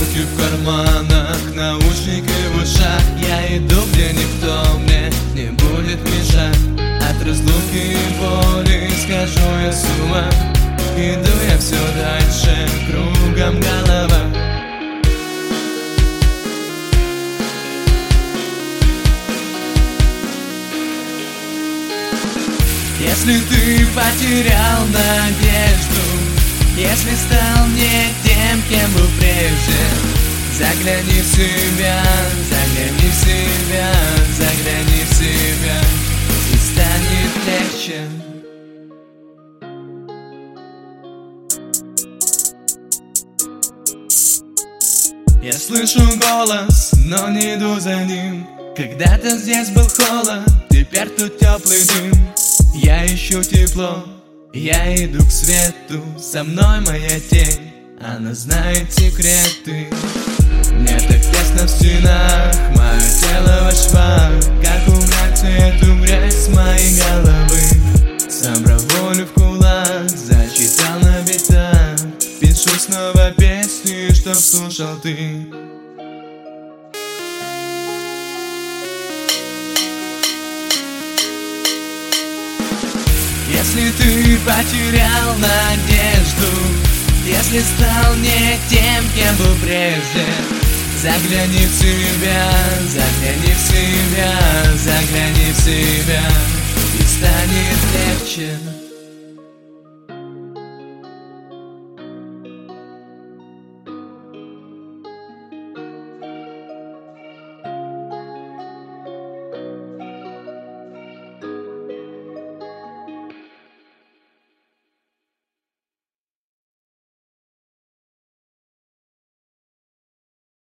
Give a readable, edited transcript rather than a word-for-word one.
Руки в карманах, наушники в ушах. Я иду, где никто мне не будет мешать. От разлуки и боли схожу я с ума. Иду я все дальше, кругом голова. Если ты потерял надежду, если стал не тем, кем был прежде, загляни в себя, загляни в себя, загляни в себя, и станет легче. Я слышу голос, но не иду за ним. Когда-то здесь был холод, теперь тут теплый дым. Я ищу тепло, я иду к свету. Со мной моя тень, она знает секреты. Мне так тесно в стенах, мое тело во швах. Как убрать эту грязь с моей головы? Собрал волю в кулак, зачитал на битах. Пишу снова песни, чтоб слушал ты. Если ты потерял надежду, если стал не тем, кем был прежде, загляни в себя, загляни в себя, загляни в себя, и станет легче.